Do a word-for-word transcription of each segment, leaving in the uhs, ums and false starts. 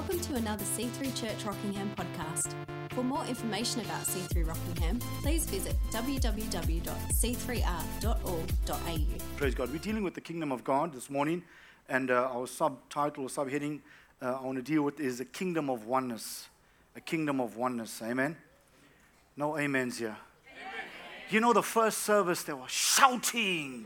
Welcome to another C three Church Rockingham podcast. For more information about C three Rockingham, please visit w w w dot c three r dot org dot a u. Praise God. We're dealing with the kingdom of God this morning, and uh, our subtitle or subheading uh, I want to deal with is a kingdom of oneness. A kingdom of oneness. Amen? No amens here. Amen. You know, the first service, they were shouting,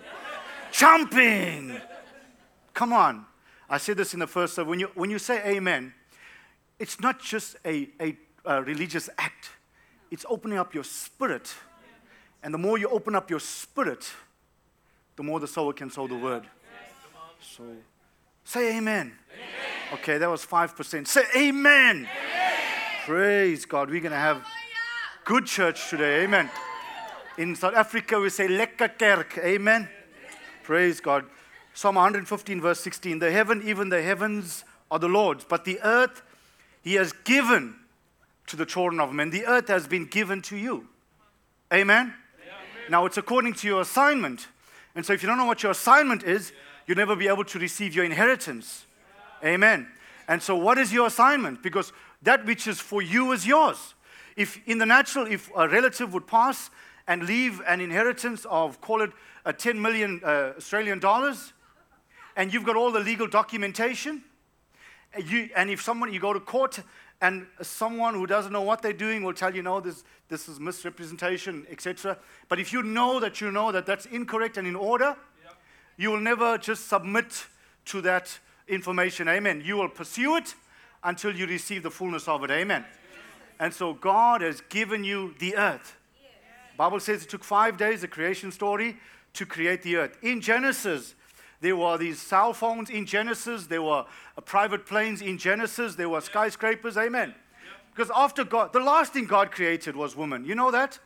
jumping. Come on. I said this in the first service. When you, when you say amen, it's not just a, a, a religious act. It's opening up your spirit. And the more you open up your spirit, the more the sower can sow the word. So, say amen. Amen. Okay, that was five percent. Say amen. Amen. Praise God. We're going to have good church today. Amen. In South Africa, we say lekker kerk. Amen. Praise God. Psalm one fifteen, verse sixteen. The heaven, even the heavens are the Lord's, but the earth He has given to the children of men. The earth has been given to you. Amen? Yeah. Now, it's according to your assignment. And so if you don't know what your assignment is, you'll never be able to receive your inheritance. Amen. And so what is your assignment? Because that which is for you is yours. If in the natural, if a relative would pass and leave an inheritance of, call it, uh, ten million uh, Australian dollars, and you've got all the legal documentation, and, you, and if someone, you go to court, and someone who doesn't know what they're doing will tell you, no, this, this is misrepresentation, et cetera. But if you know that you know that that's incorrect and in order, yep, you will never just submit to that information. Amen. You will pursue it until you receive the fullness of it. Amen. And so God has given you the earth. The Bible says it took five days, the creation story, to create the earth. In Genesis, there were these cell phones in Genesis. There were uh, private planes in Genesis. There were skyscrapers. Amen. Yep. Because after God, the last thing God created was woman. You know that?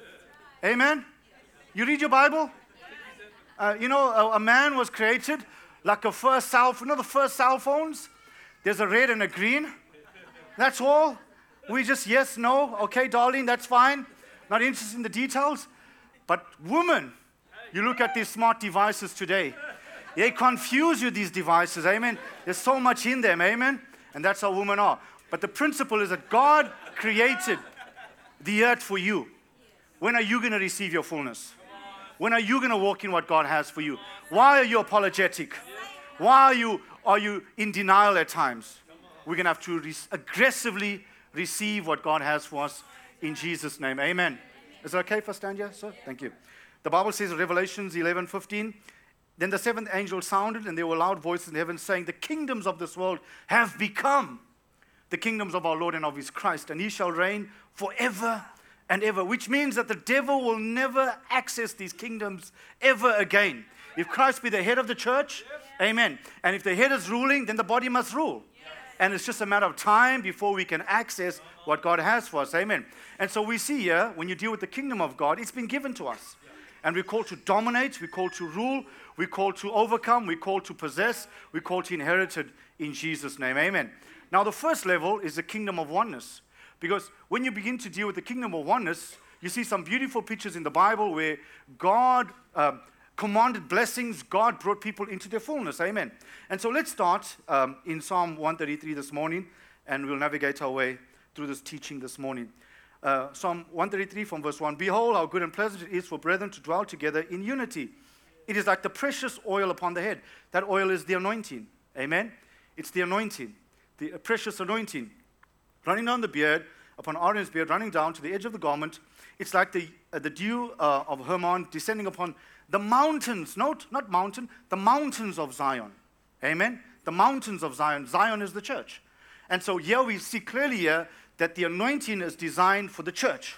Amen. You read your Bible? Uh, you know, a, a man was created like a first cell phone. You know the first cell phones? There's a red and a green. That's all. We just, yes, no. Okay, darling, that's fine. Not interested in the details. But woman, you look at these smart devices today. They confuse you, these devices, amen. There's so much in them, amen. And that's how women are. But the principle is that God created the earth for you. When are you going to receive your fullness? When are you going to walk in what God has for you? Why are you apologetic? Why are you, are you in denial at times? We're going to have to re- aggressively receive what God has for us in Jesus' name, amen. Is it okay if I stand here, sir? Thank you. The Bible says in Revelations eleven fifteen, then the seventh angel sounded, and there were loud voices in heaven saying, the kingdoms of this world have become the kingdoms of our Lord and of His Christ, and He shall reign forever and ever, which means that the devil will never access these kingdoms ever again. If Christ be the head of the church, yes, amen. And if the head is ruling, then the body must rule. Yes. And it's just a matter of time before we can access what God has for us, amen. And so we see here, when you deal with the kingdom of God, it's been given to us. And we're called to dominate, we're called to rule, we're called to overcome, we're called to possess, we're called to inherit it in Jesus' name. Amen. Now the first level is the kingdom of oneness. Because when you begin to deal with the kingdom of oneness, you see some beautiful pictures in the Bible where God um, commanded blessings, God brought people into their fullness. Amen. And so let's start um, in Psalm one thirty-three this morning, and we'll navigate our way through this teaching this morning. Uh, Psalm one thirty-three from verse one. Behold, how good and pleasant it is for brethren to dwell together in unity. It is like the precious oil upon the head. That oil is the anointing. Amen? It's the anointing. The precious anointing. Running down the beard, upon Aaron's beard, running down to the edge of the garment. It's like the uh, the dew uh, of Hermon descending upon the mountains. Note, not mountain, the mountains of Zion. Amen? The mountains of Zion. Zion is the church. And so here we see clearly here that the anointing is designed for the church.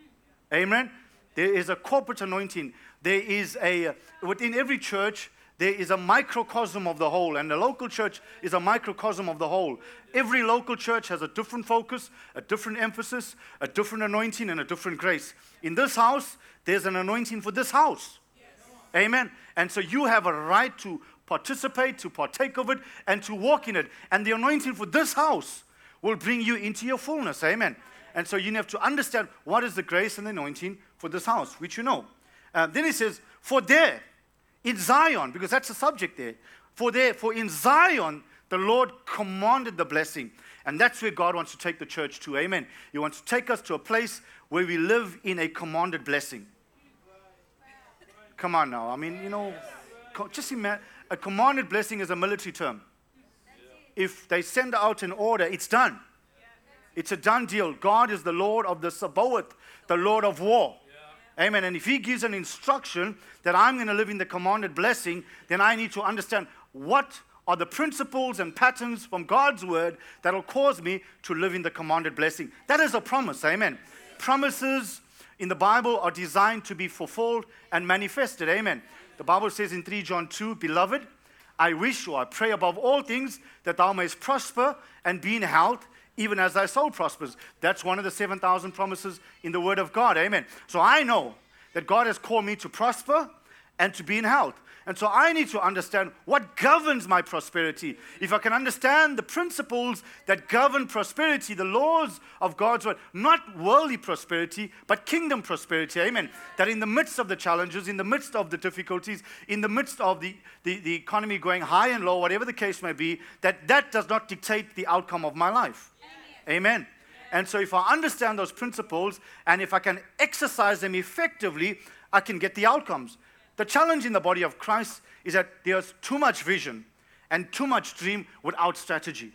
Amen? There is a corporate anointing. There is a, within every church, there is a microcosm of the whole, and the local church is a microcosm of the whole. Every local church has a different focus, a different emphasis, a different anointing, and a different grace. In this house, there's an anointing for this house. Yes. Amen? And so you have a right to participate, to partake of it, and to walk in it. And the anointing for this house will bring you into your fullness. Amen. And so you have to understand what is the grace and the anointing for this house, which you know. Uh, then he says, for there, in Zion, because that's the subject there, for there, for in Zion, the The Lord commanded the blessing. And that's where God wants to take the church to. Amen. He wants to take us to a place where we live in a commanded blessing. Come on now. I mean, you know, just imagine, a commanded blessing is a military term. If they send out an order, it's done. It's a done deal. God is the Lord of the Sabaoth, the Lord of war. Amen. And if He gives an instruction that I'm going to live in the commanded blessing, then I need to understand what are the principles and patterns from God's word that will cause me to live in the commanded blessing. That is a promise. Amen. Promises in the Bible are designed to be fulfilled and manifested. Amen. The Bible says in First John two, Beloved, I wish or I pray above all things that thou mayest prosper and be in health, even as thy soul prospers. That's one of the seven thousand promises in the Word of God. Amen. So I know that God has called me to prosper and to be in health. And so I need to understand what governs my prosperity. If I can understand the principles that govern prosperity, the laws of God's word, not worldly prosperity, but kingdom prosperity, amen. That in the midst of the challenges, in the midst of the difficulties, in the midst of the, the, the economy going high and low, whatever the case may be, that that does not dictate the outcome of my life. Amen. Amen. And so if I understand those principles, and if I can exercise them effectively, I can get the outcomes. The challenge in the body of Christ is that there's too much vision and too much dream without strategy.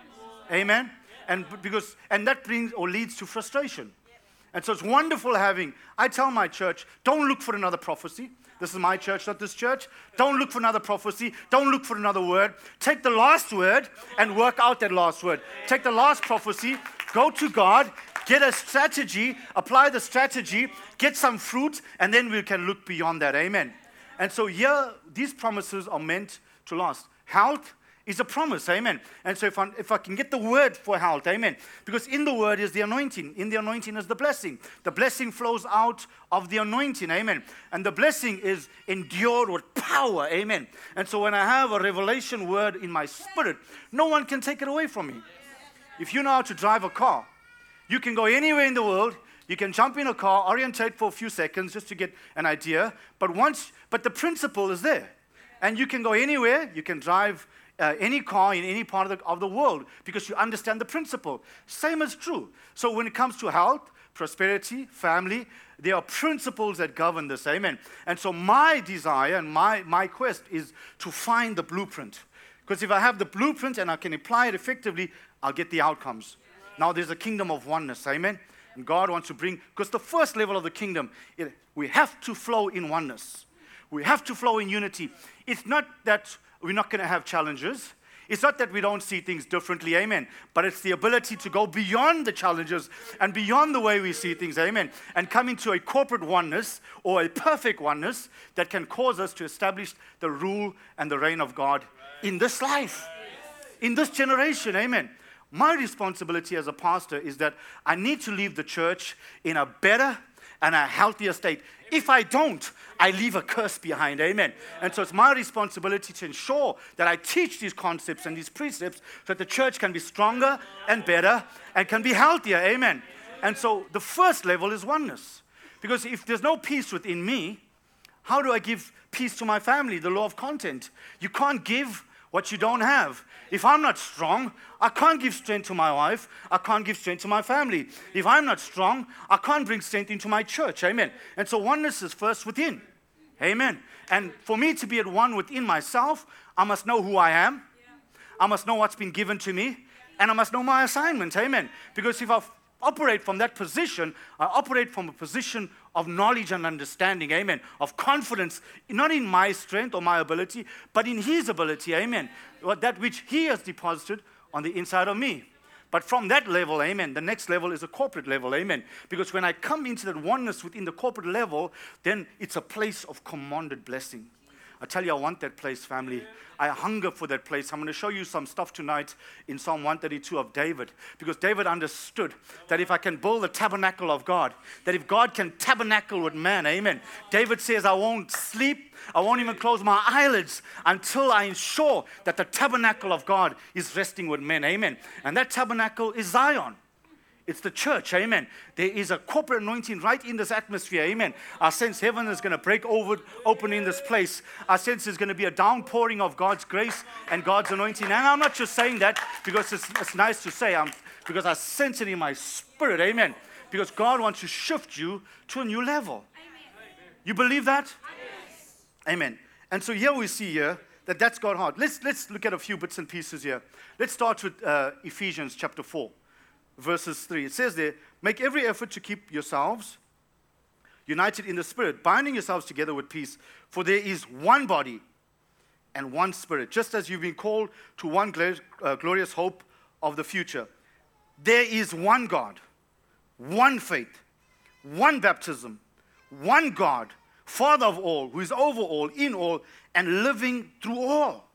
Amen? And because and that brings or leads to frustration. And so it's wonderful having, I tell my church, don't look for another prophecy. This is my church, not this church. Don't look for another prophecy. Don't look for another word. Take the last word and work out that last word. Take the last prophecy, go to God, get a strategy, apply the strategy, get some fruit, and then we can look beyond that. Amen. And so here, these promises are meant to last. Health is a promise. Amen. And so if I, if I can get the word for health, amen. Because in the word is the anointing. In the anointing is the blessing. The blessing flows out of the anointing. Amen. And the blessing is endured with power. Amen. And so when I have a revelation word in my spirit, no one can take it away from me. If you know how to drive a car, you can go anywhere in the world. You can jump in a car, orientate for a few seconds just to get an idea. But once, but the principle is there. And you can go anywhere. You can drive uh, any car in any part of the, of the world because you understand the principle. Same is true. So when it comes to health, prosperity, family, there are principles that govern this. Amen. And so my desire and my, my quest is to find the blueprint. Because if I have the blueprint and I can apply it effectively, I'll get the outcomes. Now there's a kingdom of oneness, amen? And God wants to bring, because the first level of the kingdom, it, we have to flow in oneness. We have to flow in unity. It's not that we're not going to have challenges. It's not that we don't see things differently, amen? But it's the ability to go beyond the challenges and beyond the way we see things, amen? And come into a corporate oneness or a perfect oneness that can cause us to establish the rule and the reign of God in this life, in this generation, amen? My responsibility as a pastor is that I need to leave the church in a better and a healthier state. If I don't, I leave a curse behind, amen. And so it's my responsibility to ensure that I teach these concepts and these precepts so that the church can be stronger and better and can be healthier, amen. And so the first level is oneness. Because if there's no peace within me, how do I give peace to my family? The law of content. You can't give what you don't have. If I'm not strong, I can't give strength to my wife. I can't give strength to my family. If I'm not strong, I can't bring strength into my church. Amen. And so oneness is first within. Amen. And for me to be at one within myself, I must know who I am. I must know what's been given to me. And I must know my assignment. Amen. Because if I operate from that position, I operate from a position of knowledge and understanding, amen, of confidence, not in my strength or my ability, but in His ability, amen, that which He has deposited on the inside of me. But from that level, amen, the next level is a corporate level, amen, because when I come into that oneness within the corporate level, then it's a place of commanded blessing. I tell you, I want that place, family. I hunger for that place. I'm going to show you some stuff tonight in Psalm one thirty-two of David. Because David understood that if I can build the tabernacle of God, that if God can tabernacle with man, amen. David says, I won't sleep, I won't even close my eyelids until I ensure that the tabernacle of God is resting with men, amen. And that tabernacle is Zion. It's the church, amen. There is a corporate anointing right in this atmosphere, amen. I sense heaven is going to break over, open in this place. I sense there's going to be a downpouring of God's grace and God's anointing. And I'm not just saying that because it's, it's nice to say, I'm, because I sense it in my spirit, amen. Because God wants to shift you to a new level. Amen. You believe that? Yes. Amen. And so here we see here that that's God's heart. Let's, let's look at a few bits and pieces here. Let's start with uh, Ephesians chapter four. Verses three, it says there, make every effort to keep yourselves united in the Spirit, binding yourselves together with peace, for there is one body and one Spirit, just as you've been called to one gl- uh, glorious hope of the future. There is one God, one faith, one baptism, one God, Father of all, who is over all, in all, and living through all.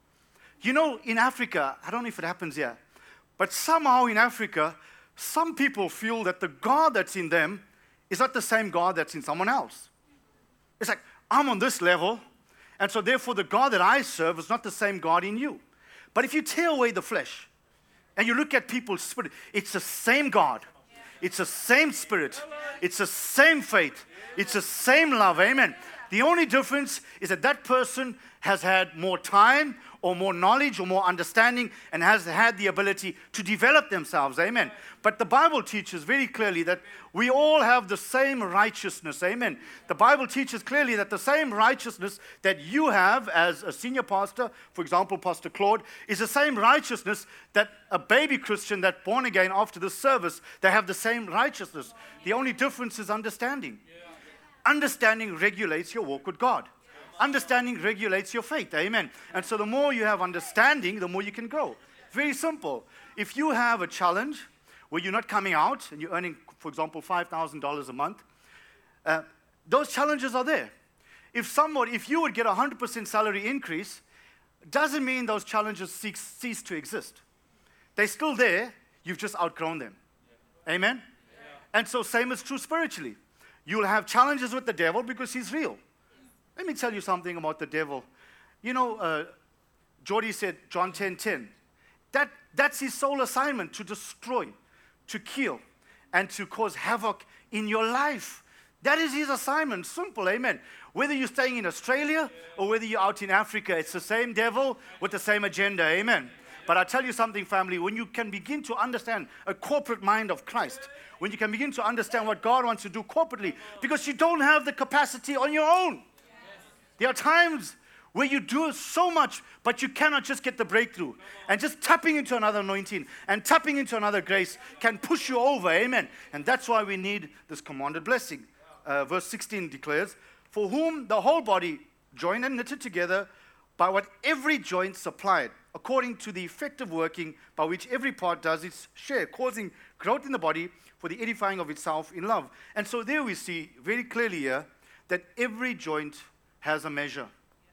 You know, in Africa, I don't know if it happens here, but somehow in Africa, some people feel that the God that's in them is not the same God that's in someone else. It's like, I'm on this level, and so therefore the God that I serve is not the same God in you. But if you tear away the flesh, and you look at people's spirit, it's the same God. It's the same spirit. It's the same faith. It's the same love, amen. The only difference is that that person has had more time or more knowledge or more understanding and has had the ability to develop themselves, amen. But the Bible teaches very clearly that we all have the same righteousness, amen. The Bible teaches clearly that the same righteousness that you have as a senior pastor, for example, Pastor Claude, is the same righteousness that a baby Christian that's born again after the service, they have the same righteousness. The only difference is understanding. Understanding regulates your walk with God. Understanding regulates your faith. Amen. And so the more you have understanding, the more you can grow. Very simple. If you have a challenge where you're not coming out and you're earning, for example, five thousand dollars a month, uh, those challenges are there. If somebody, if you would get a one hundred percent salary increase, doesn't mean those challenges cease, cease to exist. They're still there. You've just outgrown them. Yeah. Amen? Yeah. And so same is true spiritually. You'll have challenges with the devil because he's real. Let me tell you something about the devil. You know, uh, Jordy said, John ten ten. That, that's his sole assignment, to destroy, to kill, and to cause havoc in your life. That is his assignment. Simple, amen. Whether you're staying in Australia or whether you're out in Africa, it's the same devil with the same agenda, amen. But I tell you something, family, when you can begin to understand a corporate mind of Christ, when you can begin to understand what God wants to do corporately, because you don't have the capacity on your own. There are times where you do so much, but you cannot just get the breakthrough. And just tapping into another anointing and tapping into another grace can push you over, amen. And that's why we need this commanded blessing. Uh, verse sixteen declares, for whom the whole body joined and knitted together by what every joint supplied, according to the effective working by which every part does its share, causing growth in the body for the edifying of itself in love. And so there we see very clearly here that every joint has a measure.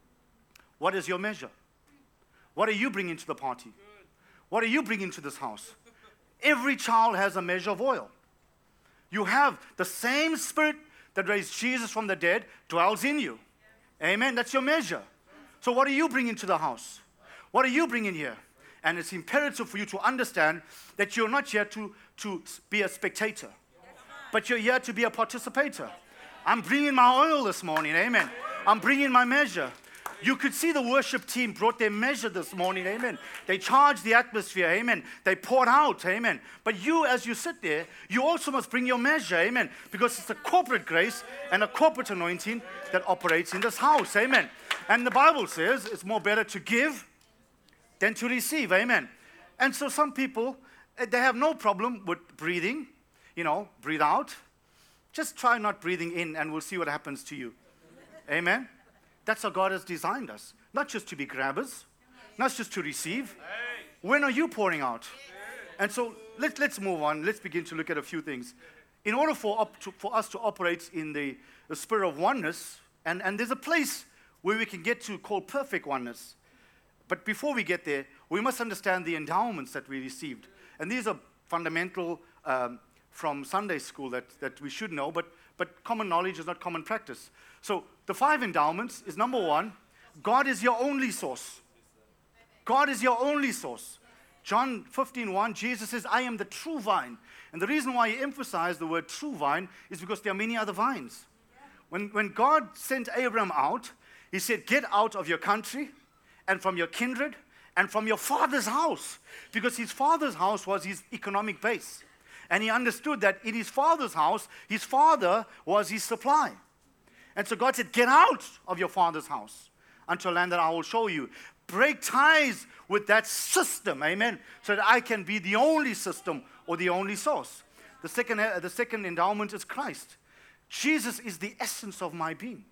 What is your measure? What are you bringing to the party? What are you bringing to this house? Every child has a measure of oil. You have the same spirit that raised Jesus from the dead dwells in you. Amen. That's your measure. So what are you bringing to the house? What are you bringing here? And it's imperative for you to understand that you're not here to, to be a spectator, but you're here to be a participator. I'm bringing my oil this morning, amen. I'm bringing my measure. You could see the worship team brought their measure this morning, amen. They charged the atmosphere, amen. They poured out, amen. But you, as you sit there, you also must bring your measure, amen. Because it's a corporate grace and a corporate anointing that operates in this house, amen. And the Bible says it's more better to give than to receive, amen. And so some people, they have no problem with breathing, you know, breathe out. Just try not breathing in and we'll see what happens to you. Amen. That's how God has designed us. Not just to be grabbers, not just to receive. When are you pouring out? And so let, let's move on. Let's begin to look at a few things. In order for, up to, for us to operate in the, the spirit of oneness, and, and there's a place where we can get to called perfect oneness. But before we get there, we must understand the endowments that we received. And these are fundamental um, from Sunday school that, that we should know, but, but common knowledge is not common practice. So the five endowments is, number one, God is your only source. God is your only source. John fifteen one, Jesus says, I am the true vine. And the reason why he emphasized the word true vine is because there are many other vines. When, when God sent Abraham out, he said, get out of your country and from your kindred and from your father's house. Because his father's house was his economic base. And he understood that in his father's house, his father was his supply. And so God said, get out of your father's house unto a land that I will show you. Break ties with that system, amen, so that I can be the only system or the only source. The second, uh, the second endowment is Christ. Jesus is the essence of my being.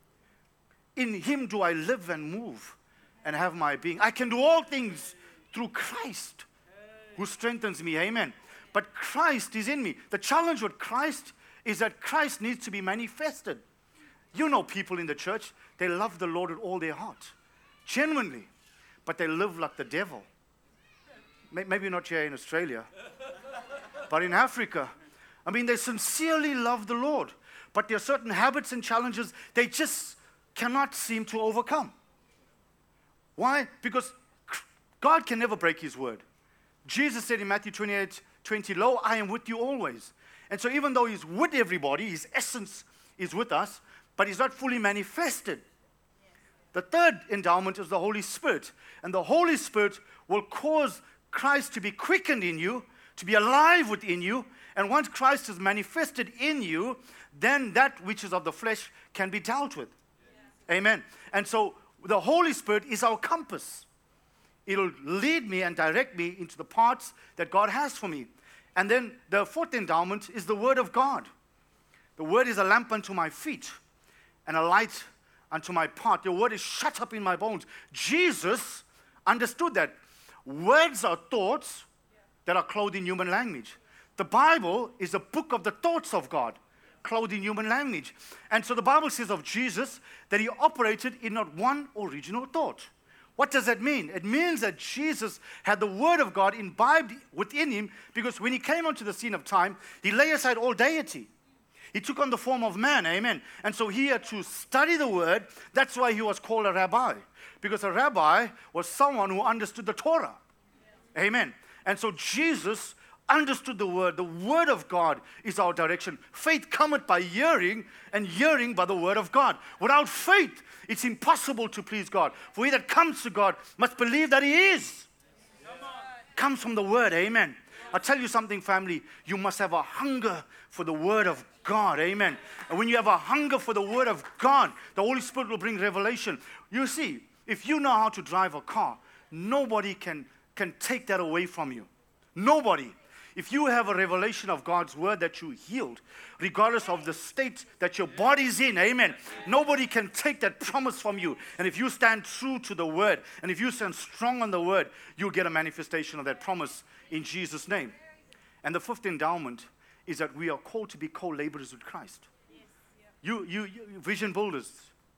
In him do I live and move and have my being. I can do all things through Christ who strengthens me, amen. But Christ is in me. The challenge with Christ is that Christ needs to be manifested. You know people in the church, they love the Lord with all their heart, genuinely, but they live like the devil. Maybe not here in Australia, but in Africa. I mean, they sincerely love the Lord, but there are certain habits and challenges they just cannot seem to overcome. Why? Because God can never break his word. Jesus said in Matthew twenty-eight twenty, lo, I am with you always. And so even though he's with everybody, his essence is with us, but he's not fully manifested. The third endowment is the Holy Spirit. And the Holy Spirit will cause Christ to be quickened in you, to be alive within you. And once Christ is manifested in you, then that which is of the flesh can be dealt with. Yeah. Amen. And so the Holy Spirit is our compass. It'll lead me and direct me into the paths that God has for me. And then the fourth endowment is the Word of God. The Word is a lamp unto my feet and a light unto my path. Your Word is shut up in my bones. Jesus understood that. Words are thoughts that are clothed in human language. The Bible is a book of the thoughts of God, clothed in human language. And so the Bible says of Jesus that he operated in not one original thought. What does that mean? It means that Jesus had the Word of God imbibed within him, because when he came onto the scene of time, he laid aside all deity. He took on the form of man, amen. And so he had to study the Word. That's why he was called a rabbi, because a rabbi was someone who understood the Torah, amen. And so Jesus understood the Word. The Word of God is our direction. Faith cometh by hearing, and hearing by the Word of God. Without faith, it's impossible to please God. For he that comes to God must believe that he is. Comes from the Word, amen. I'll tell you something, family. You must have a hunger for the Word of God, amen. And when you have a hunger for the Word of God, the Holy Spirit will bring revelation. You see, if you know how to drive a car, nobody can, can take that away from you. Nobody. If you have a revelation of God's Word that you healed, regardless of the state that your body's in, amen, nobody can take that promise from you. And if you stand true to the Word, and if you stand strong on the Word, you'll get a manifestation of that promise in Jesus' name. And the fifth endowment is that we are called to be co-laborers with Christ. You, you, you vision builders.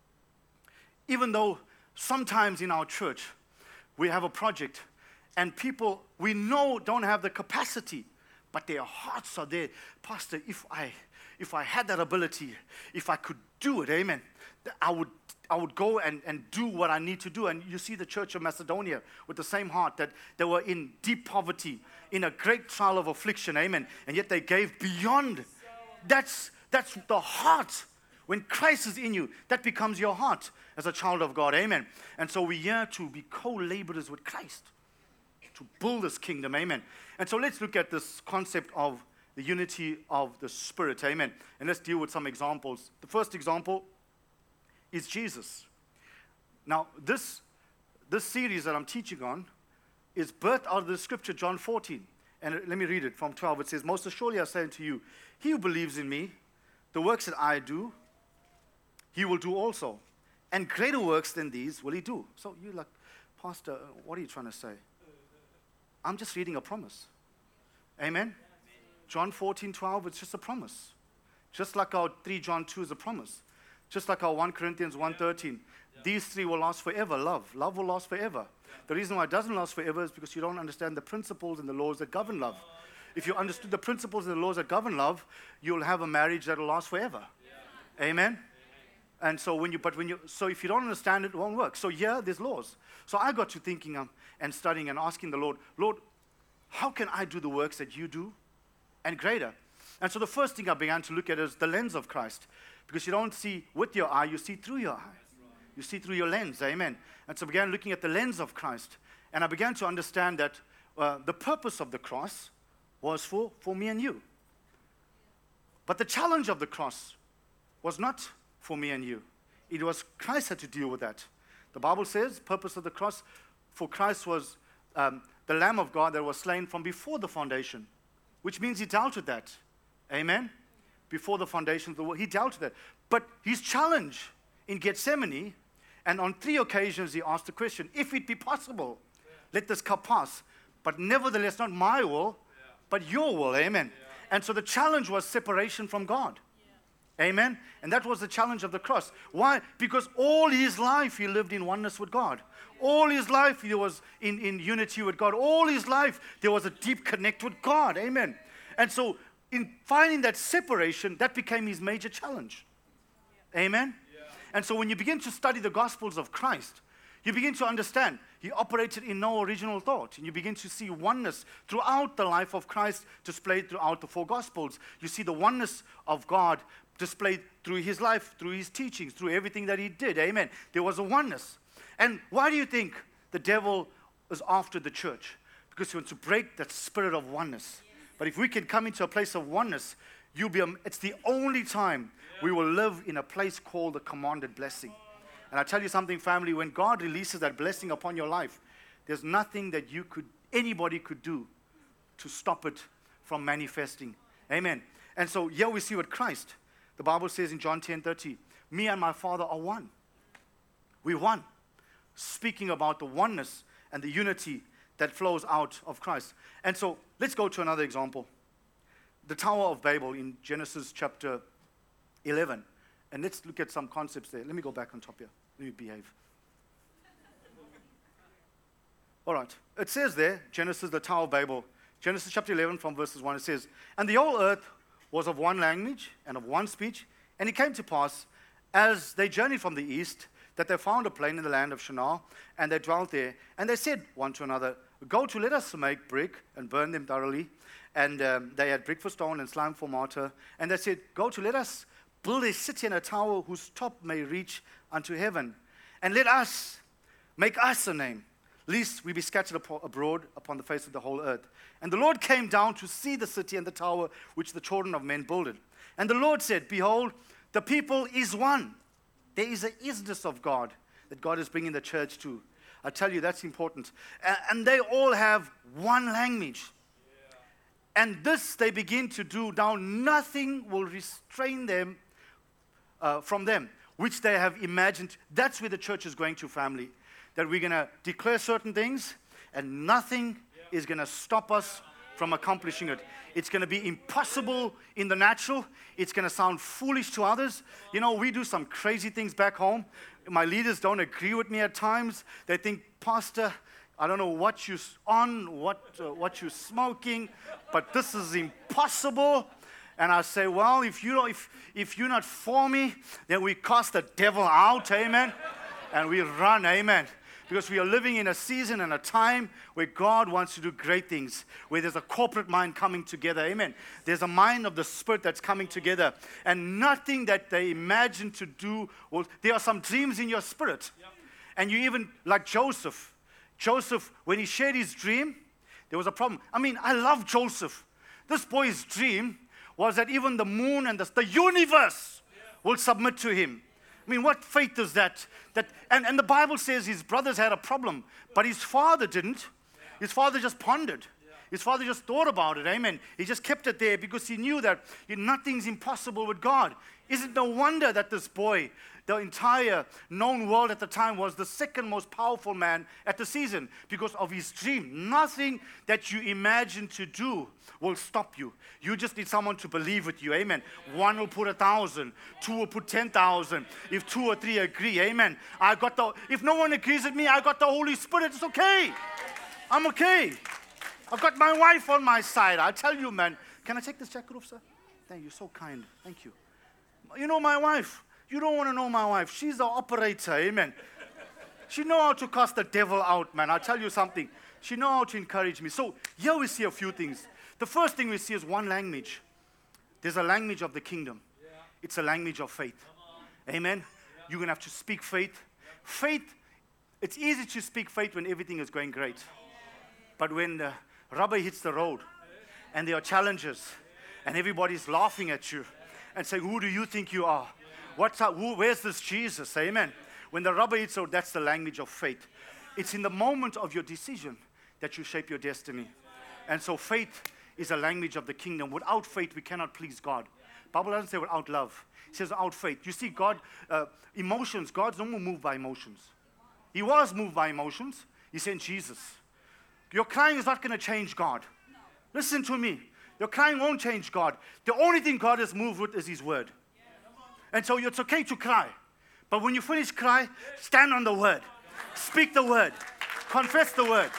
Even though sometimes in our church we have a project and people we know don't have the capacity, but their hearts are there. Pastor, if I if I had that ability, if I could do it, amen, I would I would go and, and do what I need to do. And you see the Church of Macedonia with the same heart, that they were in deep poverty, in a great trial of affliction, amen, and yet they gave beyond. That's that's the heart. When Christ is in you, that becomes your heart as a child of God, amen. And so we're here to be co-laborers with Christ, to build this kingdom, amen. And so let's look at this concept of the unity of the Spirit, amen. And let's deal with some examples. The first example is Jesus. Now, this, this series that I'm teaching on is birthed out of the scripture, John fourteen. And let me read it from twelve. It says, most assuredly I say unto you, he who believes in me, the works that I do, he will do also. And greater works than these will he do. So you're like, Pastor, what are you trying to say? I'm just reading a promise. Amen? John fourteen twelve, it's just a promise. Just like our three John two is a promise. Just like our First Corinthians one thirteen. Yeah. These three will last forever. Love. Love will last forever. Yeah. The reason why it doesn't last forever is because you don't understand the principles and the laws that govern love. If you understood the principles and the laws that govern love, you'll have a marriage that will last forever. Yeah. Amen? And so when you, but when you, so if you don't understand it, it won't work. So yeah, there's laws. So I got to thinking um, and studying and asking the Lord, Lord, how can I do the works that you do and greater? And so the first thing I began to look at is the lens of Christ. Because you don't see with your eye, you see through your eye. You see through your lens, amen. And so I began looking at the lens of Christ. And I began to understand that uh, the purpose of the cross was for, for me and you. But the challenge of the cross was not for me and you. It was Christ had to deal with that. The Bible says, purpose of the cross for Christ was um, the Lamb of God that was slain from before the foundation, which means he dealt with that. Amen? Before the foundation of the world, he dealt with that. But his challenge in Gethsemane, and on three occasions he asked the question, if it be possible, yeah. let this cup pass. But nevertheless, not my will, yeah. but your will. Amen? Yeah. And so the challenge was separation from God. Amen? And that was the challenge of the cross. Why? Because all his life he lived in oneness with God. All his life he was in, in unity with God. All his life there was a deep connect with God. Amen? And so in finding that separation, that became his major challenge. Amen? Yeah. And so when you begin to study the Gospels of Christ, you begin to understand he operated in no original thought. And you begin to see oneness throughout the life of Christ displayed throughout the four Gospels. You see the oneness of God displayed through his life, through his teachings, through everything that he did. Amen. There was a oneness. And why do you think the devil is after the church? Because he wants to break that spirit of oneness. Yes. But if we can come into a place of oneness, you'll be. A, it's the only time yeah. we will live in a place called the commanded blessing. And I tell you something, family, when God releases that blessing upon your life, there's nothing that you could, anybody could do to stop it from manifesting. Amen. And so here we see with Christ. The Bible says in John ten thirty, me and my Father are one. We're one. Speaking about the oneness and the unity that flows out of Christ. And so let's go to another example. The Tower of Babel in Genesis chapter eleven. And let's look at some concepts there. Let me go back on top here. Let me behave. All right. It says there, Genesis, the Tower of Babel, Genesis chapter eleven from verses one, it says, and the whole earth was of one language and of one speech. And it came to pass, as they journeyed from the east, that they found a plain in the land of Shinar, and they dwelt there. And they said one to another, go to, let us make brick and burn them thoroughly. And um, they had brick for stone and slime for mortar. And they said, go to, let us build a city and a tower whose top may reach unto heaven. And let us make us a name, lest we be scattered abroad upon the face of the whole earth. And the Lord came down to see the city and the tower which the children of men builded. And the Lord said, behold, the people is one. There is a isness of God that God is bringing the church to. I tell you, that's important. And they all have one language. Yeah. And this they begin to do. Now nothing will restrain them uh, from them, which they have imagined. That's where the church is going to, family. That we're going to declare certain things, and nothing yeah. is going to stop us from accomplishing it. It's going to be impossible in the natural. It's going to sound foolish to others. You know, we do some crazy things back home. My leaders don't agree with me at times. They think, Pastor, I don't know what you're on, what, uh, what you're smoking, but this is impossible. And I say, well, if, you don't, if, if you're not for me, then we cast the devil out, amen? And we run, amen? Because we are living in a season and a time where God wants to do great things, where there's a corporate mind coming together, amen? There's a mind of the Spirit that's coming together, and nothing that they imagine to do, will, there are some dreams in your spirit. Yep. And you even, like Joseph, Joseph, when he shared his dream, there was a problem. I mean, I love Joseph. This boy's dream was that even the moon and the, the universe will submit to him. I mean, what faith is that? That and, and the Bible says his brothers had a problem, but his father didn't. His father just pondered. His father just thought about it, amen. He just kept it there because he knew that you know, nothing's impossible with God. Is it no wonder that this boy, the entire known world at the time, was the second most powerful man at the season because of his dream? Nothing that you imagine to do will stop you. You just need someone to believe with you, amen. One will put a thousand, two will put ten thousand. If two or three agree, amen. I got the. If no one agrees with me, I got the Holy Spirit. It's okay. I'm okay. I've got my wife on my side. I tell you, man. Can I take this jacket off, sir? Thank you. So kind. Thank you. You know my wife. You don't want to know my wife. She's the operator, amen. She know how to cast the devil out, man. I'll tell you something. She know how to encourage me. So here we see a few things. The first thing we see is one language. There's a language of the kingdom. It's a language of faith. Amen. You're going to have to speak faith. Faith, it's easy to speak faith when everything is going great. But when the rubber hits the road and there are challenges and everybody's laughing at you and saying, who do you think you are? What's up? Who, where's this Jesus? Amen. When the rubber hits the road, that's the language of faith. It's in the moment of your decision that you shape your destiny. And so faith is a language of the kingdom. Without faith, we cannot please God. The Bible doesn't say without love. It says without faith. You see, God, uh, emotions, God's not moved by emotions. He was moved by emotions. He sent Jesus. Your crying is not going to change God. No. Listen to me. Your crying won't change God. The only thing God is moved with is His word. Yeah. And so it's okay to cry. But when you finish cry, stand on the word. Speak the word. Confess the word.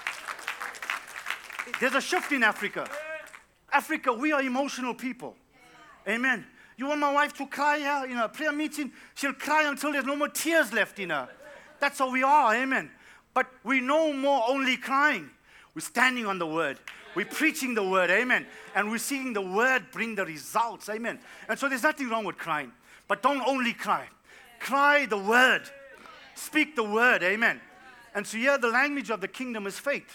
There's a shift in Africa. Africa, we are emotional people. Amen. You want my wife to cry here in a prayer meeting? She'll cry until there's no more tears left in her. That's how we are. Amen. But we no more only crying. We're standing on the word. We're preaching the word. Amen. And we're seeing the word bring the results. Amen. And so there's nothing wrong with crying. But don't only cry. Cry the word. Speak the word. Amen. And so here the language of the kingdom is faith.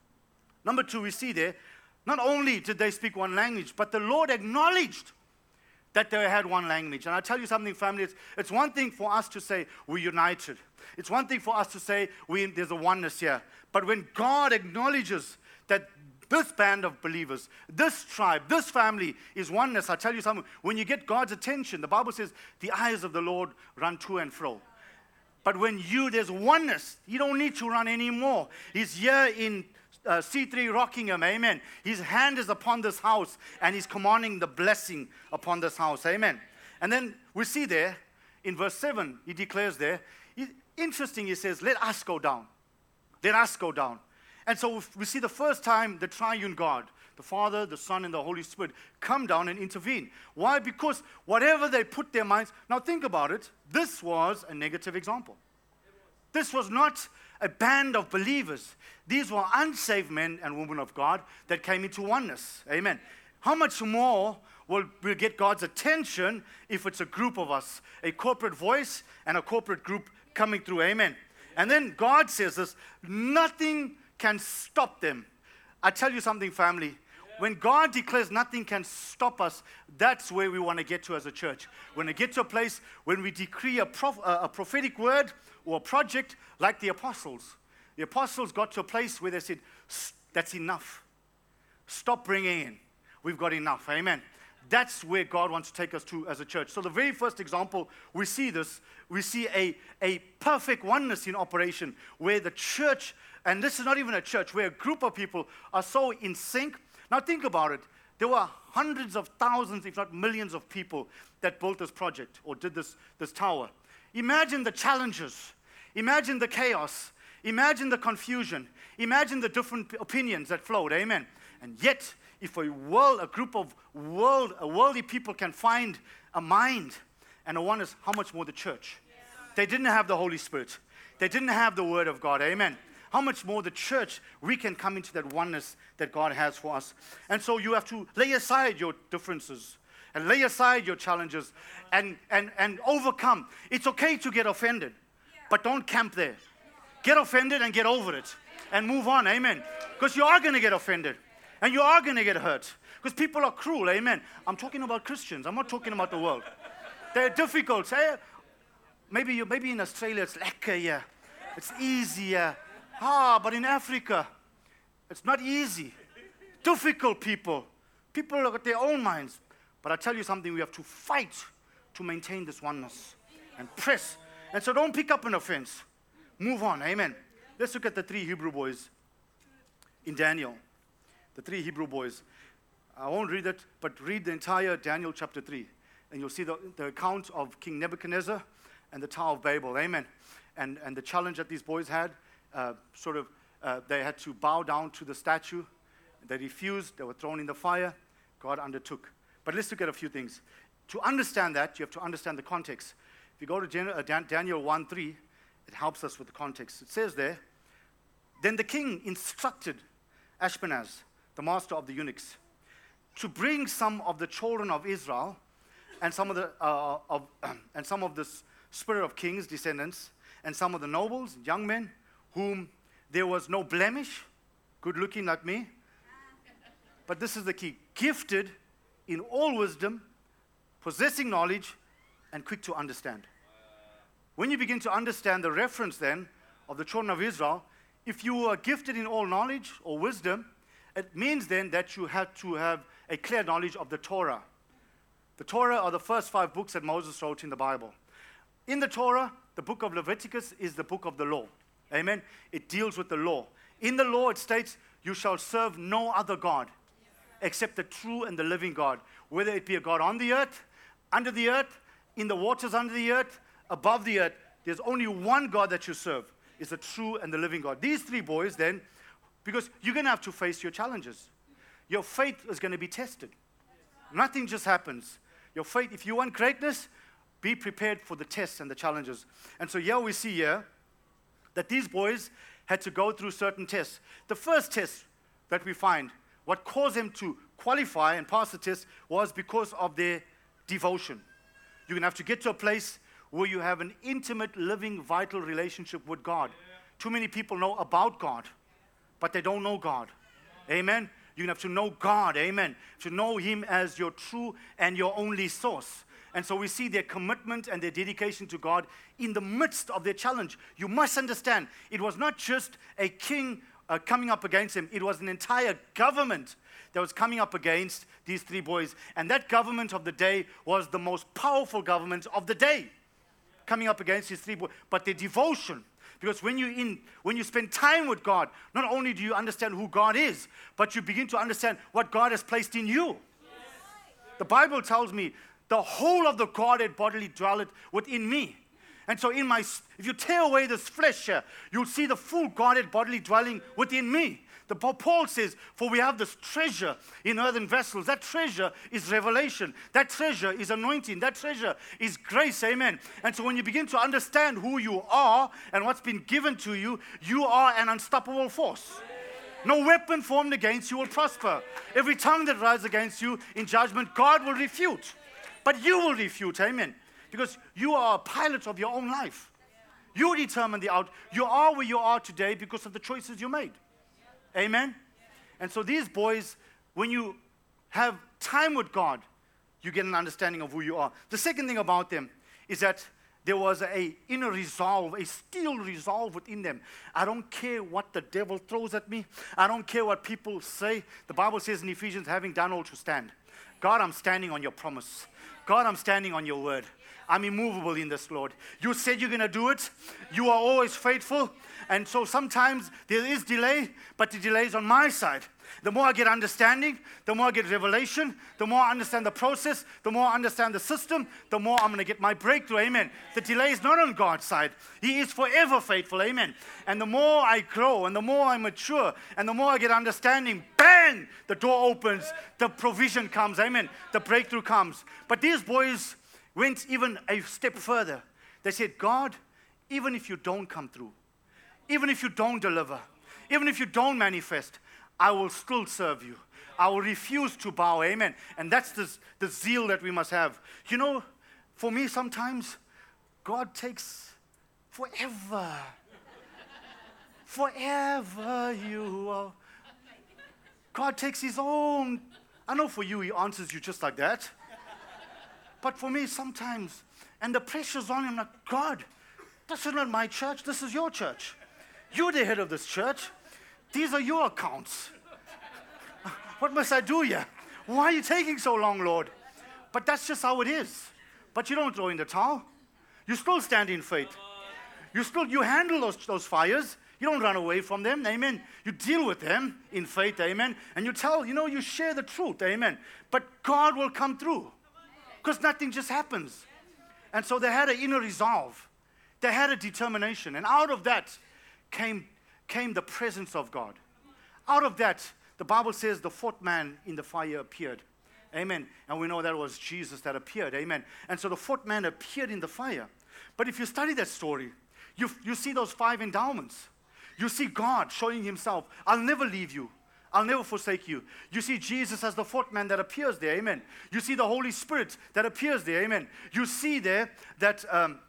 Number two, we see there, not only did they speak one language, but the Lord acknowledged that they had one language. And I'll tell you something, family, it's, it's one thing for us to say we're united. It's one thing for us to say we, there's a oneness here. But when God acknowledges that this band of believers, this tribe, this family is oneness, I'll tell you something, when you get God's attention, the Bible says the eyes of the Lord run to and fro. But when you, there's oneness, you don't need to run anymore. He's here in Uh, C three Rockingham, amen. His hand is upon this house and He's commanding the blessing upon this house, amen. And then we see there in verse seven, He declares there, he, interesting, He says, let us go down. Let us go down. And so we see the first time the triune God, the Father, the Son, and the Holy Spirit come down and intervene. Why? Because whatever they put their minds, now think about it, this was a negative example. This was not a band of believers. These were unsaved men and women of God that came into oneness. Amen. How much more will we get God's attention if it's a group of us, a corporate voice and a corporate group coming through? Amen. And then God says this, nothing can stop them. I tell you something, family. When God declares nothing can stop us, that's where we want to get to as a church. When we get to a place when we decree a, prof, a prophetic word or a project like the apostles. The apostles got to a place where they said, that's enough. Stop bringing in. We've got enough. Amen. That's where God wants to take us to as a church. So the very first example, we see this. We see a, a perfect oneness in operation where the church, and this is not even a church, where a group of people are so in sync. Now think about it. There were hundreds of thousands, if not millions of people that built this project or did this, this tower. Imagine the challenges. Imagine the chaos. Imagine the confusion. Imagine the different opinions that flowed. Amen. And yet, if a world, a group of world, a worldly people can find a mind and a oneness, how much more the church? Yes. They didn't have the Holy Spirit. They didn't have the Word of God. Amen. How much more the church, we can come into that oneness that God has for us. And so you have to lay aside your differences and lay aside your challenges and, and, and overcome. It's okay to get offended, but don't camp there. Get offended and get over it and move on. Amen. Because you are going to get offended and you are going to get hurt because people are cruel. Amen. I'm talking about Christians. I'm not talking about the world. They're difficult. Say, maybe, you, maybe in Australia it's lekker, yeah. It's easier. Ah, but in Africa, it's not easy. Difficult people. People have got their own minds. But I tell you something, we have to fight to maintain this oneness and press. And so don't pick up an offense. Move on. Amen. Let's look at the three Hebrew boys in Daniel. The three Hebrew boys. I won't read it, but read the entire Daniel chapter three. And you'll see the, the account of King Nebuchadnezzar and the Tower of Babel. Amen. And, and the challenge that these boys had. Uh, sort of, uh, they had to bow down to the statue. They refused. They were thrown in the fire. God undertook. But let's look at a few things. To understand that, you have to understand the context. If you go to Gen- uh, Dan- Daniel one three, it helps us with the context. It says there, then the king instructed Ashpenaz, the master of the eunuchs, to bring some of the children of Israel and some of the uh, of and some of the spirit of kings descendants and some of the nobles, young men, whom there was no blemish, good looking like me. But this is the key: gifted in all wisdom, possessing knowledge, and quick to understand. When you begin to understand the reference then of the children of Israel, if you are gifted in all knowledge or wisdom, it means then that you have to have a clear knowledge of the Torah. The Torah are the first five books that Moses wrote in the Bible. In the Torah, the book of Leviticus is the book of the law. Amen? It deals with the law. In the law, it states, you shall serve no other God except the true and the living God, whether it be a God on the earth, under the earth, in the waters under the earth, above the earth. There's only one God that you serve. It's the true and the living God. These three boys then, because you're going to have to face your challenges. Your faith is going to be tested. Nothing just happens. Your faith, if you want greatness, be prepared for the tests and the challenges. And so here we see here that these boys had to go through certain tests. The first test that we find, what caused them to qualify and pass the test, was because of their devotion. You're going to have to get to a place where you have an intimate, living, vital relationship with God. Yeah. Too many people know about God, but they don't know God. Amen? You have to know God. Amen? To know Him as your true and your only source. And so we see their commitment and their dedication to God in the midst of their challenge. You must understand, it was not just a king uh, coming up against him. It was an entire government that was coming up against these three boys. And that government of the day was the most powerful government of the day, coming up against these three boys. But their devotion, because when you in when you spend time with God, not only do you understand who God is, but you begin to understand what God has placed in you. The Bible tells me, the whole of the Godhead bodily dwelleth within me. And so in my, if you tear away this flesh here, you'll see the full Godhead bodily dwelling within me. The Paul says, for we have this treasure in earthen vessels. That treasure is revelation. That treasure is anointing. That treasure is grace. Amen. And so when you begin to understand who you are and what's been given to you, you are an unstoppable force. No weapon formed against you will prosper. Every tongue that rises against you in judgment, God will refute. But you will refute. Amen. Because you are a pilot of your own life. You determine the out. You are where you are today because of the choices you made. Amen? And so these boys, when you have time with God, you get an understanding of who you are. The second thing about them is that there was a inner resolve, a steel resolve within them. I don't care what the devil throws at me. I don't care what people say. The Bible says in Ephesians, having done all to stand. God, I'm standing on your promise. God, I'm standing on your word. I'm immovable in this, Lord. You said you're going to do it. You are always faithful. And so sometimes there is delay, but the delay is on my side. The more I get understanding, the more I get revelation, the more I understand the process, the more I understand the system, the more I'm going to get my breakthrough. Amen. The delay is not on God's side. He is forever faithful. Amen. And the more I grow and the more I mature and the more I get understanding, bang, the door opens, the provision comes. Amen. The breakthrough comes. But these boys went even a step further. They said, God, even if you don't come through, even if you don't deliver, even if you don't manifest, I will still serve you. I will refuse to bow. Amen. And that's the, the zeal that we must have. You know, for me sometimes, God takes forever. Forever you are. God takes his own. I know for you, he answers you just like that. But for me, sometimes, and the pressure's on him, like, God, this is not my church, this is your church. You're the head of this church. These are your accounts. What must I do here? Why are you taking so long, Lord? But that's just how it is. But you don't throw in the towel. You still stand in faith. You still, you handle those, those fires. You don't run away from them, amen. You deal with them in faith, amen. And you tell, you know, you share the truth, amen. But God will come through. Because nothing just happens. And so they had an inner resolve. They had a determination. And out of that came, came the presence of God. Out of that, the Bible says the fourth man in the fire appeared. Amen. And we know that was Jesus that appeared. Amen. And so the fourth man appeared in the fire. But if you study that story, you, you see those five endowments. You see God showing himself, I'll never leave you. I'll never forsake you. You see Jesus as the fourth man that appears there, amen. You see the Holy Spirit that appears there, amen. You see there that um,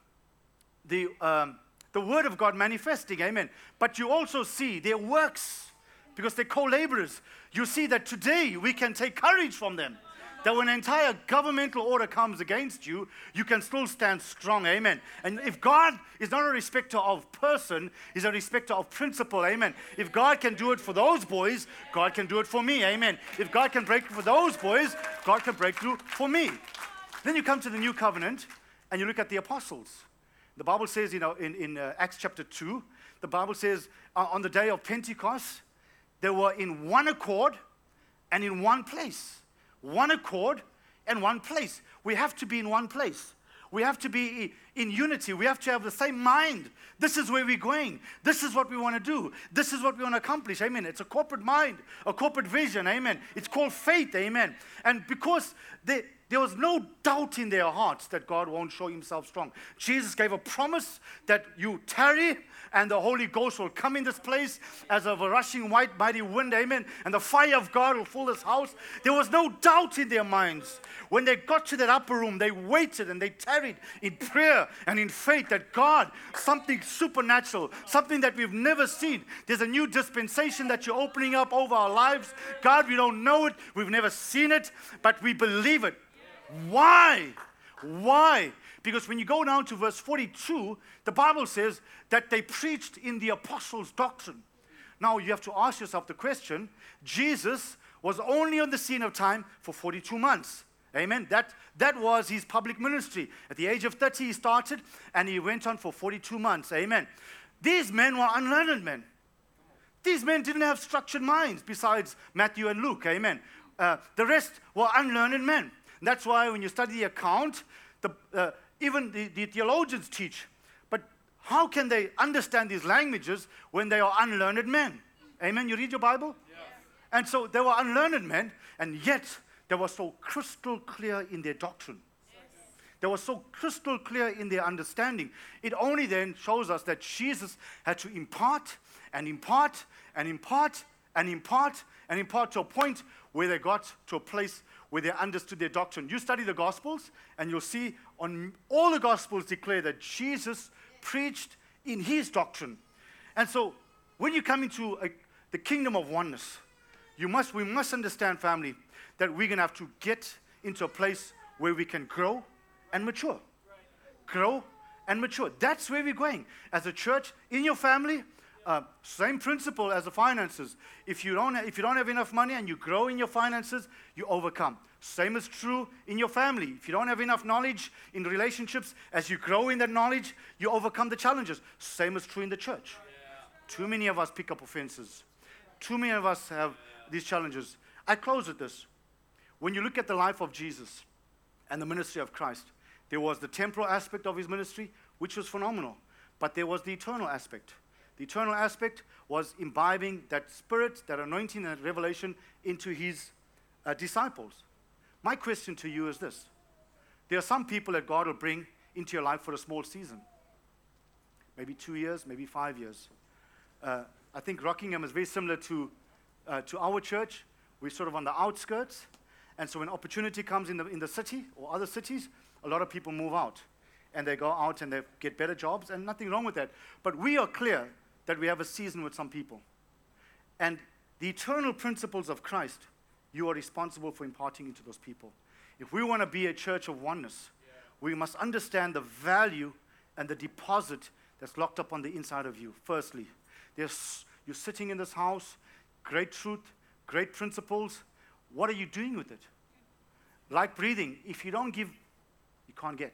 the, um, the Word of God manifesting, amen. But you also see their works, because they're co-laborers. You see that today we can take courage from them. That when an entire governmental order comes against you, you can still stand strong, amen. And if God is not a respecter of person, he's a respecter of principle, amen. If God can do it for those boys, God can do it for me, amen. If God can break through for those boys, God can break through for me. Then you come to the new covenant, and you look at the apostles. The Bible says, you know, in, in uh, Acts chapter two, the Bible says, uh, on the day of Pentecost, they were in one accord and in one place. One accord and one place. We have to be in one place. We have to be in unity. We have to have the same mind. This is where we're going. This is what we want to do. This is what we want to accomplish. Amen. It's a corporate mind, a corporate vision. Amen. It's called faith. Amen. And because they, there was no doubt in their hearts that God won't show himself strong. Jesus gave a promise that you tarry and the Holy Ghost will come in this place as of a rushing white mighty wind, amen, and the fire of God will fill this house. There was no doubt in their minds. When they got to that upper room, they waited and they tarried in prayer and in faith that God, something supernatural, something that we've never seen. There's a new dispensation that you're opening up over our lives. God, we don't know it, we've never seen it, but we believe it. Why? Why? Because when you go down to verse forty-two, the Bible says that they preached in the apostles' doctrine. Now you have to ask yourself the question, Jesus was only on the scene of time for forty-two months. Amen. That, that was his public ministry. At the age of thirty he started and he went on for forty-two months. Amen. These men were unlearned men. These men didn't have structured minds besides Matthew and Luke. Amen. Uh, the rest were unlearned men. That's why when you study the account, the, uh, even the, the theologians teach, but how can they understand these languages when they are unlearned men? Amen? You read your Bible? Yeah. And so they were unlearned men, and yet they were so crystal clear in their doctrine. Yes. They were so crystal clear in their understanding. It only then shows us that Jesus had to impart and impart and impart and impart and impart to a point where they got to a place where they understood their doctrine. You study the Gospels, and you'll see on all the Gospels declare that Jesus preached in his doctrine. And so, when you come into a, the kingdom of oneness, you must, we must understand, family, that we're going to have to get into a place where we can grow and mature. Grow and mature. That's where we're going. As a church, in your family, Uh, same principle as the finances. If you don't, if you don't have enough money and you grow in your finances, you overcome. Same is true in your family. If you don't have enough knowledge in relationships, as you grow in that knowledge, you overcome the challenges. Same is true in the church. Yeah. Too many of us pick up offenses. Too many of us have yeah. these challenges. I close with this. When you look at the life of Jesus and the ministry of Christ, there was the temporal aspect of his ministry, which was phenomenal. But there was the eternal aspect. The eternal aspect was imbibing that spirit, that anointing, and that revelation into his uh, disciples. My question to you is this. There are some people that God will bring into your life for a small season. Maybe two years, maybe five years. Uh, I think Rockingham is very similar to, uh, to our church. We're sort of on the outskirts. And so when opportunity comes in the, in the city or other cities, a lot of people move out. And they go out and they get better jobs, and nothing wrong with that. But we are clear that we have a season with some people. And the eternal principles of Christ, you are responsible for imparting into those people. If we want to be a church of oneness, yeah. we must understand the value and the deposit that's locked up on the inside of you. Firstly, there's, you're sitting in this house, great truth, great principles. What are you doing with it? Like breathing, if you don't give, you can't get.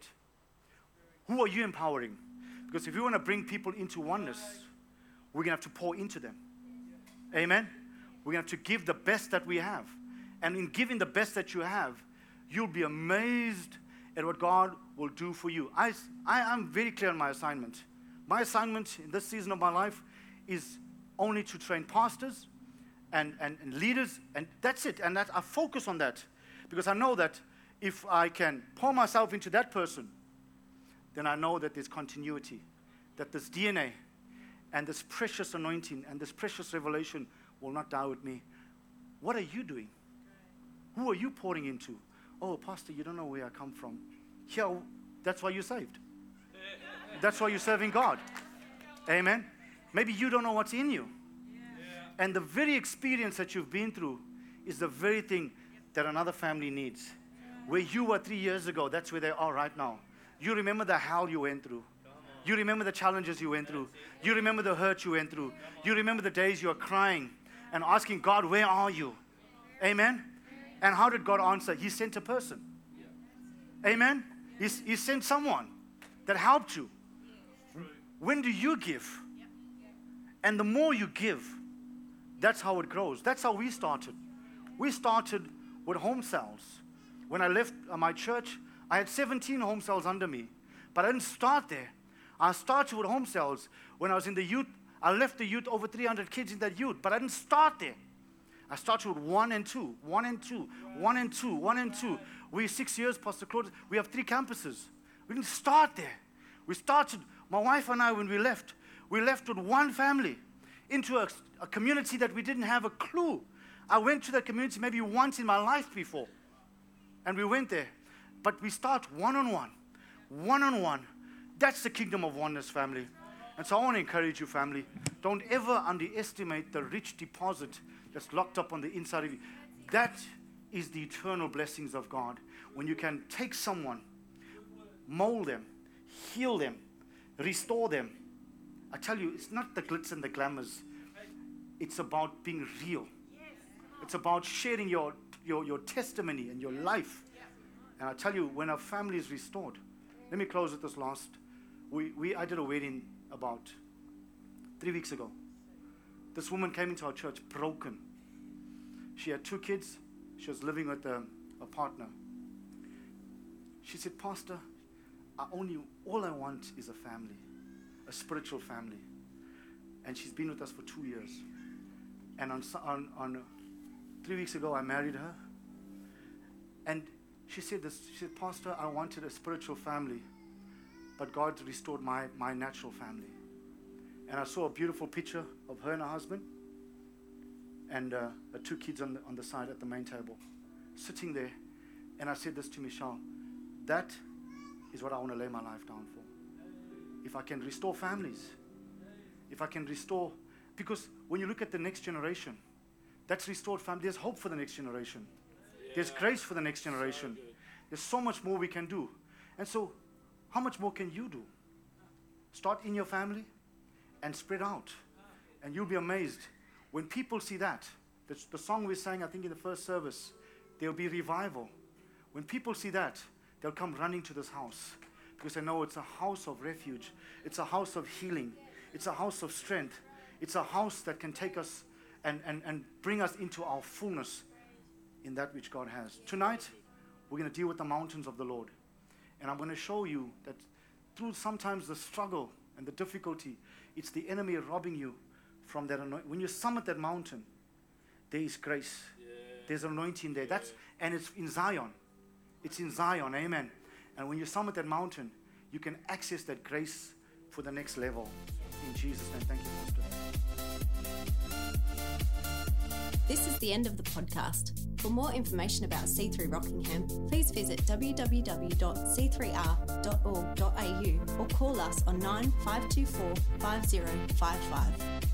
Who are you empowering? Because if you want to bring people into oneness, we're going to have to pour into them. Amen? We're going to have to give the best that we have. And in giving the best that you have, you'll be amazed at what God will do for you. I, I am very clear on my assignment. My assignment in this season of my life is only to train pastors and, and, and leaders, and that's it. And that, I focus on that because I know that if I can pour myself into that person, then I know that there's continuity, that this D N A and this precious anointing and this precious revelation will not die with me. What are you doing? Who are you pouring into? Oh, Pastor, you don't know where I come from. Yeah, that's why you're saved. That's why you're serving God. Amen. Maybe you don't know what's in you. And the very experience that you've been through is the very thing that another family needs. Where you were three years ago, that's where they are right now. You remember the hell you went through. You remember the challenges you went through. You remember the hurt you went through. You remember the days you were crying and asking God, where are you? Amen. And how did God answer? He sent a person. Amen. He, he sent someone that helped you. When do you give? And the more you give, that's how it grows. That's how we started. We started with home cells. When I left my church, I had seventeen home cells under me. But I didn't start there. I started with home cells. When I was in the youth, I left the youth, over three hundred kids in that youth. But I didn't start there. I started with one and two, one and two, one and two, one and two. We're six years, Pastor Claude. We have three campuses. We didn't start there. We started, my wife and I, when we left, we left with one family into a, a community that we didn't have a clue. I went to that community maybe once in my life before. And we went there. But we start one-on-one, one-on-one. That's the kingdom of oneness, family. And so I want to encourage you, family, don't ever underestimate the rich deposit that's locked up on the inside of you. That is the eternal blessings of God. When you can take someone, mold them, heal them, restore them. I tell you, it's not the glitz and the glamours. It's about being real. It's about sharing your, your, your testimony and your life. And I tell you, when a family is restored, let me close with this last. We, we, I did a wedding about three weeks ago. This woman came into our church broken. She had two kids. She was living with a, a partner. She said, Pastor, I only, all I want is a family, a spiritual family. And she's been with us for two years. And on, on, on three weeks ago, I married her. And she said this, she said, Pastor, I wanted a spiritual family, but God restored my, my natural family. And I saw a beautiful picture of her and her husband and uh, the two kids on the, on the side at the main table, sitting there. And I said this to Michelle, that is what I want to lay my life down for. If I can restore families, if I can restore, because when you look at the next generation, that's restored family. There's hope for the next generation. There's grace for the next generation. There's so much more we can do. And so, how much more can you do? Start in your family and spread out. And you'll be amazed. When people see that, the, the song we sang, I think in the first service, there'll be revival. When people see that, they'll come running to this house. Because they know it's a house of refuge. It's a house of healing. It's a house of strength. It's a house that can take us and, and, and bring us into our fullness in that which God has. Tonight, we're going to deal with the mountains of the Lord. And I'm going to show you that through sometimes the struggle and the difficulty, it's the enemy robbing you from that anointing. When you summit that mountain, there is grace. Yeah. There's anointing there. That's, and it's in Zion. It's in Zion. Amen. And when you summit that mountain, you can access that grace for the next level. In Jesus' name. Thank you, Pastor. This is the end of the podcast. For more information about C three Rockingham, please visit w w w dot c three r dot org dot a u or call us on nine five two four five zero five five.